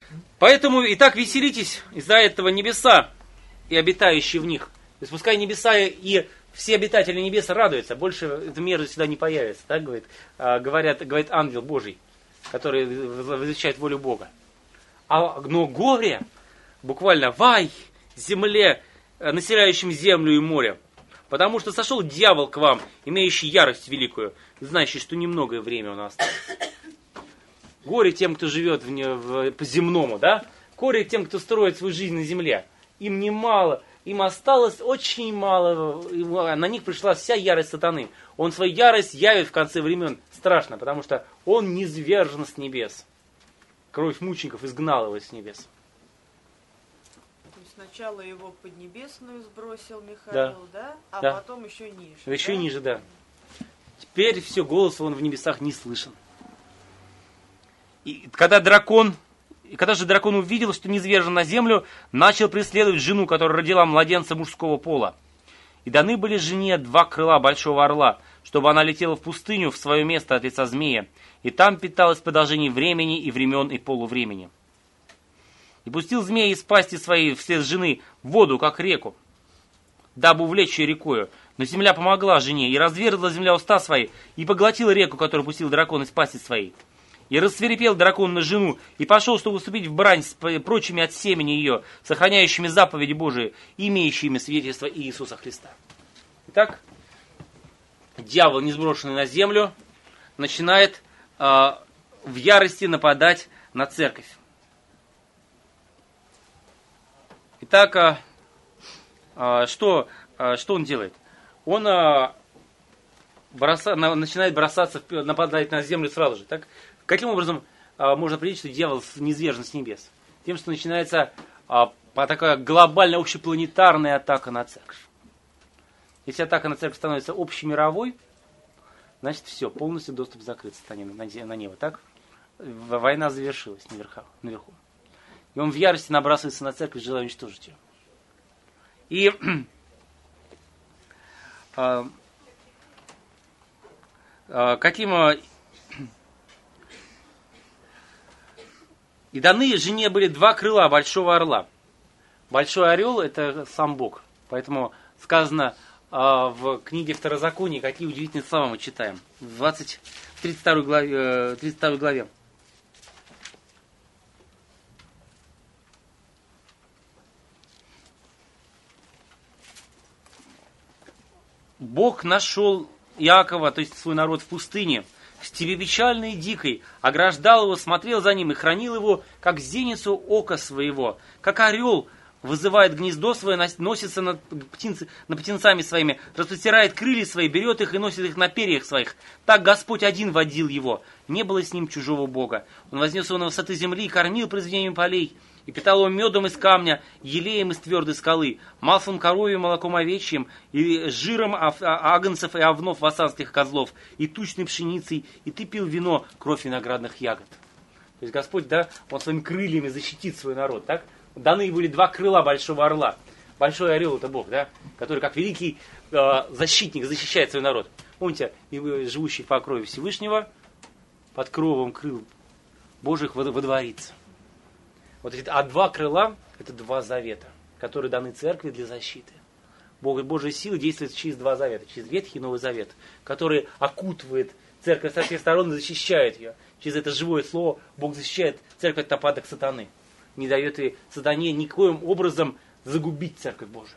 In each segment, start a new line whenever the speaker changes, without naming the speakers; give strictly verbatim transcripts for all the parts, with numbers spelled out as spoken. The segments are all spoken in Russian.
Поэтому и так веселитесь из-за этого небеса и обитающие в них. То есть пускай небеса и все обитатели небес радуются, больше эта мерзость сюда не появится. Так говорит, говорят, говорит ангел Божий, который возвещает волю Бога. А, но горе, буквально вай земле, населяющим землю и море. Потому что сошел дьявол к вам, имеющий ярость великую, знающий, что немногое время у нас осталось. Горе тем, кто живет в, в, по-земному, да? Горе тем, кто строит свою жизнь на земле. Им немало, им осталось очень мало, на них пришла вся ярость сатаны. Он свою ярость явит в конце времен. Страшно, потому что он низвержен с небес. Кровь мучеников изгнала его с небес.
Сначала его поднебесную сбросил Михаил,
да,
да? А
да.
потом еще ниже.
Еще
да?
ниже, да. Теперь все, голос он в небесах не слышен. И когда дракон, и когда же дракон увидел, что низвержен на землю, начал преследовать жену, которая родила младенца мужского пола. И даны были жене два крыла большого орла, чтобы она летела в пустыню в свое место от лица змея, и там питалась в продолжении времени и времен и полувремени. И пустил змея из пасти своей вслед жены в воду, как реку, дабы увлечь ее рекою. Но земля помогла жене, и разверзла земля уста свои, и поглотила реку, которую пустил дракон из пасти своей. И рассвирепел дракон на жену, и пошел, чтобы вступить в брань с прочими от семени ее, сохраняющими заповеди Божии, имеющими свидетельство Иисуса Христа. Итак, дьявол, не сброшенный на землю, начинает э, в ярости нападать на церковь. Итак, э, э, что, э, что он делает? Он э, броса, на, начинает бросаться, нападать на землю сразу же. Так? Каким образом э, можно определить, что дьявол низвержен с небес? Тем, что начинается э, такая глобальная общепланетарная атака на церковь. Если атака на церковь становится общемировой, значит все, полностью доступ закрыт на, на небо. Так? Война завершилась наверху, наверху. И он в ярости набрасывается на церковь, желая уничтожить ее. И э, э, каким... Э, и даны жене были два крыла большого орла. Большой орел — это сам Бог. Поэтому сказано э, в книге Второзакония, какие удивительные слова мы читаем. В двадцать, тридцать второй главе. Э, тридцать второй главе. Бог нашел Иакова, то есть свой народ, в пустыне, в степи печальной и дикой, ограждал его, смотрел за ним и хранил его, как зеницу ока своего, как орел вызывает гнездо свое, носится над, птенц, над птенцами своими, распростирает крылья свои, берет их и носит их на перьях своих. Так Господь один водил его, не было с ним чужого Бога. Он вознес его на высоты земли и кормил произведением полей, и питал его медом из камня, елеем из твердой скалы, маслом коровьим, молоком овечьим, и жиром агнцев и овнов васанских козлов, и тучной пшеницей, и ты пил вино, кровь виноградных ягод. То есть Господь, да, Он своими крыльями защитит свой народ, так? Даны были два крыла большого орла. Большой орел — это Бог, да, который как великий э, защитник защищает свой народ. Помните, живущий по крови Всевышнего, под кровом крыл Божьих водворится. Вот эти, а два крыла — это два завета, которые даны церкви для защиты. Бог, Божья сила действует через два завета, через Ветхий и Новый Завет, который окутывает церковь со всех сторон и защищает ее. Через это живое слово Бог защищает церковь от нападок сатаны. Не дает ей сатане никоим образом загубить церковь Божию.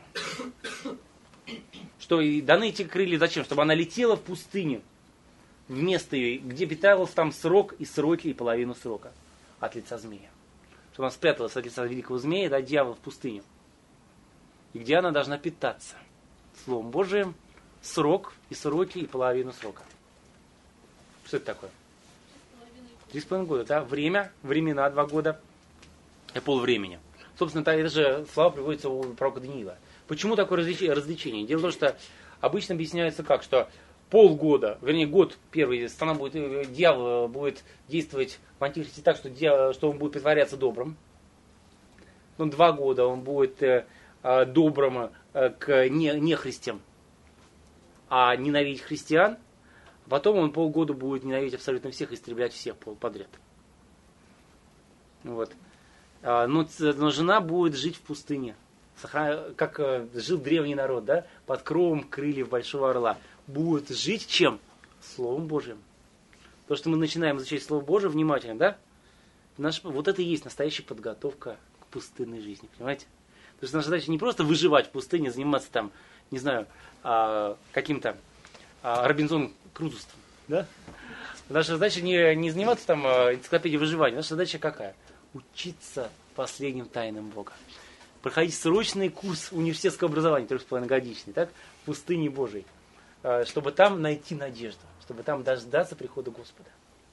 Что и даны эти крылья зачем? Чтобы она летела в пустыню вместо ее, где питалась там срок и сроки, и половину срока от лица змея. Чтобы она спряталась от лица великого змея, да, дьявола в пустыню. И где она должна питаться? Словом Божиим, срок и сроки, и половину срока. Что это такое? Три с половиной года, да? Время, времена, два года и полвремени. Собственно, это же слова приводятся у пророка Даниила. Почему такое развлечение? Дело в том, что обычно объясняется как, что полгода, вернее год первый, страна будет, дьявол будет действовать в Антихристе так, что, дьявол, что он будет притворяться добрым. Ну, два года он будет э, э, добрым э, к не, нехристям, а ненавидеть христиан. Потом он полгода будет ненавидеть абсолютно всех и истреблять всех подряд. Вот. А, но, но жена будет жить в пустыне. Как жил древний народ, да? Под кровом крыльев большого орла. Будет жить чем? Словом Божьим. То, что мы начинаем изучать Слово Божие внимательно, да? Наш, вот это и есть настоящая подготовка к пустынной жизни, понимаете? Потому что наша задача не просто выживать в пустыне, заниматься там, не знаю, а, каким-то а, Робинзон Крузовством, да? Наша задача не, не заниматься там а, энциклопедией выживания. Наша задача какая? Учиться последним тайнам Бога. Проходить срочный курс университетского образования, трех с половиной годичный, так? В пустыне Божией, а, чтобы там найти надежду, чтобы там дождаться прихода Господа.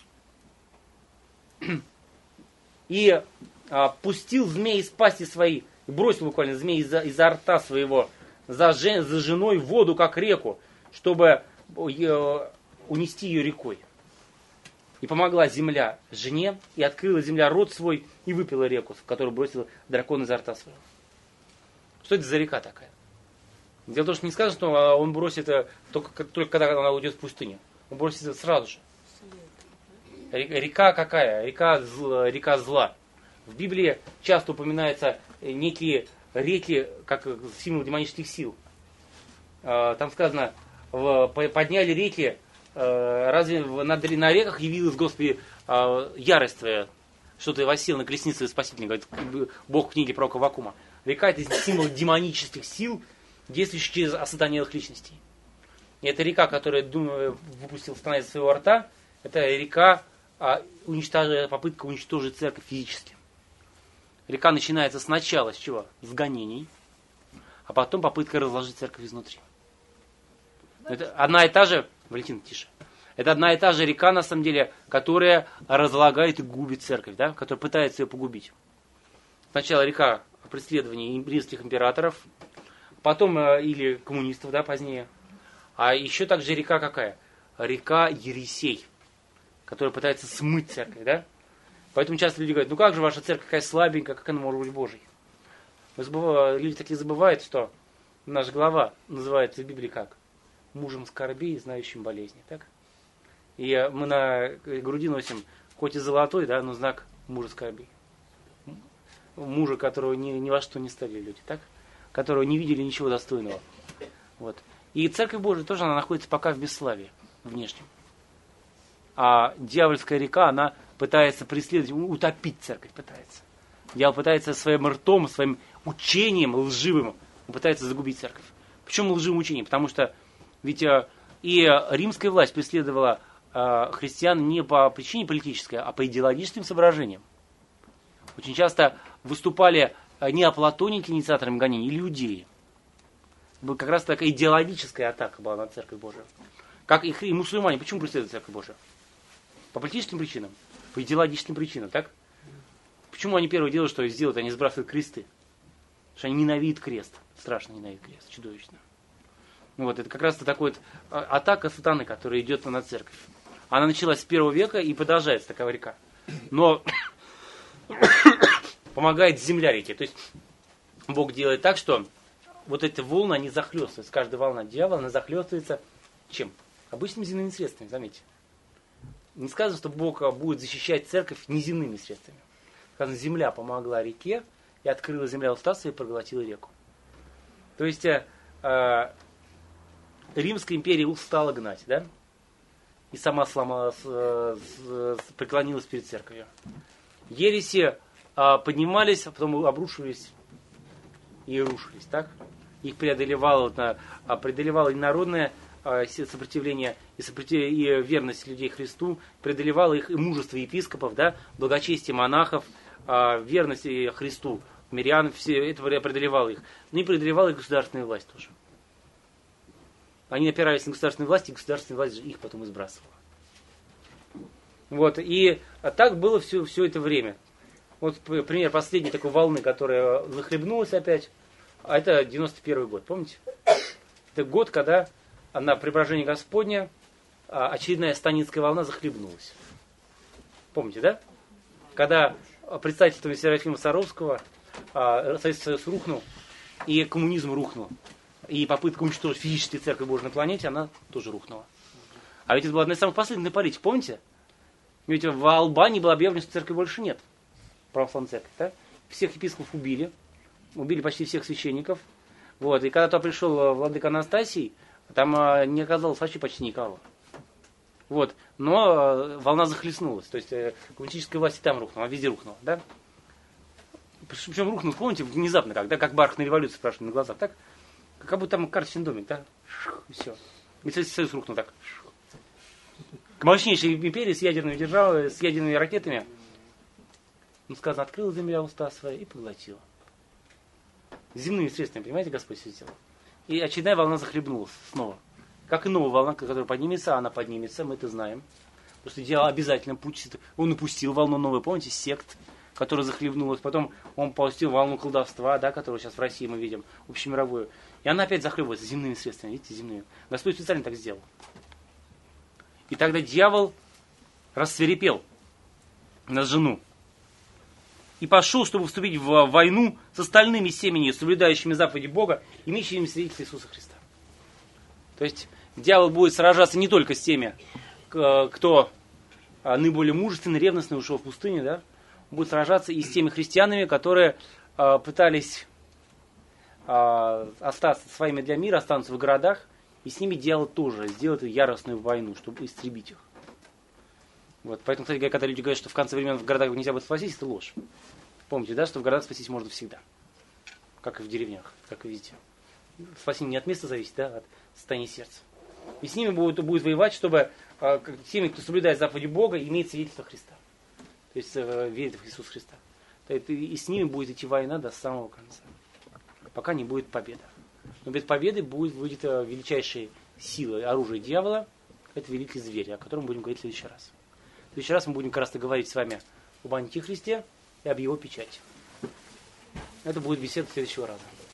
И а, пустил змей из пасти своей, бросил буквально змей изо, изо рта своего за, жен, за женой в воду, как реку, чтобы э, унести ее рекой. И помогла земля жене, и открыла земля рот свой, и выпила реку, в которую бросил дракон изо рта своего. Что это за река такая? Дело в том, что не сказано, что он бросит только, только когда она уйдет в пустыню. Он бросит это сразу же. Река какая? Река, река зла. В Библии часто упоминаются некие реки, как символ демонических сил. Там сказано, подняли реки, разве на реках явилась, Господи, ярость Твоя, что Ты воссел на колеснице Спасителя, говорит Бог в книге пророка Аввакума. Река — это символ демонических сил, действующих через осатанелых личностей. И эта река, которая выпустил сатана из своего рта, это река, а, попытка уничтожить церковь физически. Река начинается сначала с чего? С гонений, а потом попытка разложить церковь изнутри. Это одна и та же, Валентин, тише. Это одна и та же река, на самом деле, которая разлагает и губит церковь, да? Которая пытается ее погубить. Сначала река преследования римских императоров, потом или коммунистов, да, позднее. А еще также река какая? Река ересей, которая пытается смыть церковь, да? Поэтому часто люди говорят, ну как же ваша церковь какая слабенькая, как она может быть Божьей? Люди такие забывают, что наш глава называется в Библии как? Мужем скорбей, знающим болезни, так? И мы на груди носим, хоть и золотой, да, но знак мужа скорбей. Мужа, которого ни, ни во что не ставили люди, так? Которого не видели ничего достойного. Вот. И Церковь Божия тоже, она находится пока в бесславии внешнем. А дьявольская река, она пытается преследовать, утопить церковь пытается. Дьявол пытается своим ртом, своим учением лживым, пытается загубить церковь. Почему лживым учением? Потому что ведь и римская власть преследовала христиан не по причине политической, а по идеологическим соображениям. Очень часто выступали неоплатоники инициаторами гонений или иудеи. Как раз такая идеологическая атака была на Церковь Божию. Как и, и мусульмане. Почему преследуют Церковь Божию? По политическим причинам, по идеологическим причинам, так? Почему они первое делают, что сделают? Они сбрасывают кресты. Потому что они ненавидят крест. Страшно ненавидят крест, чудовищно. Ну вот, это как раз такая вот атака сатаны, которая идет на церковь. Она началась с первого века и продолжается, такая река. Но помогает земля реке. То есть Бог делает так, что вот эти волны, они захлестываются. Каждая волна дьявола, она захлестывается чем? Обычными земными средствами, заметьте. Не сказано, что Бог будет защищать церковь неземными средствами. Сказано, земля помогла реке, и открыла земля уста свои и проглотила реку. То есть э, э, Римская империя устала гнать, да? И сама сломалась, э, э, преклонилась перед церковью. Ереси э, поднимались, а потом обрушивались и рушились, так? Их преодолевало, э, преодолевало и народное э, сопротивление, и, сопротивление, и верность людей Христу, преодолевало их и мужество епископов, да? Благочестие монахов, э, верность Христу, мирян, все это преодолевало их. Ну и преодолевала их государственная власть тоже. Они опирались на государственную власть, и государственная власть их потом избрасывала. Вот, и так было все, все это время. Вот пример последней такой волны, которая захлебнулась опять, а это девяносто первый год, помните? Это год, когда на преображение Господня очередная станицкая волна захлебнулась. Помните, да? Когда представительством Серафима Саровского Советский Союз рухнул, и коммунизм рухнул. И попытка уничтожить физическую церковь Божию на планете, она тоже рухнула. А ведь это была одна из самых последних политик, помните? Ведь в Албании было объявлено, что церкви больше нет. Православной церкви, да? всех епископов убили, убили почти всех священников. Вот, и когда туда пришел владыка Анастасий, там не оказалось вообще почти никого. Вот, но волна захлестнулась, то есть коммунистическая власть и там рухнула, а везде рухнула, да? Причем рухнул, помните, внезапно, как, да, как бархатная революция спрашивали на глазах, так? Как будто там карточный домик, да? И все. И Советский Союз рухнул так. Мощнейшая империя с ядерными державами, с ядерными ракетами. Ну, сказано, открыла земля уста свои и поглотила. Земными средствами, понимаете, Господь все сделал. И очередная волна захлебнулась снова. Как и новая волна, которая поднимется, она поднимется, мы это знаем. Потому что дьявол обязательно пустит. Он упустил волну новую, помните, сект, которая захлебнулась. Потом он пустил волну колдовства, да, которую сейчас в России мы видим, общемировую. И она опять захлебывается земными средствами, видите, земными. Господь специально так сделал. И тогда дьявол рассвирепел на жену. И пошел, чтобы вступить в войну с остальными семьями, соблюдающими заповеди Бога, имеющими свидетельство Иисуса Христа. То есть дьявол будет сражаться не только с теми, кто наиболее мужественный, ревностный, ушел в пустыню, да? Он будет сражаться и с теми христианами, которые пытались остаться своими для мира, останутся в городах, и с ними дьявол тоже сделает яростную войну, чтобы истребить их. Вот. Поэтому, кстати, когда люди говорят, что в конце времен в городах нельзя будет спастись, это ложь. Помните, да, что в городах спастись можно всегда. Как и в деревнях, как и везде. Спасение не от места зависит, да, от состояния сердца. И с ними будет, будет воевать, чтобы э, теми, кто соблюдает заповеди Бога, имеет свидетельство Христа. То есть э, верит в Иисуса Христа. То есть, и с ними будет идти война до самого конца. Пока не будет победы. Но без победы будет, будет э, величайшей силой оружия дьявола. Это великий зверь, о котором будем говорить в следующий раз. В следующий раз мы будем как раз говорить с вами об Антихристе и об его печати. Это будет беседа следующего раза.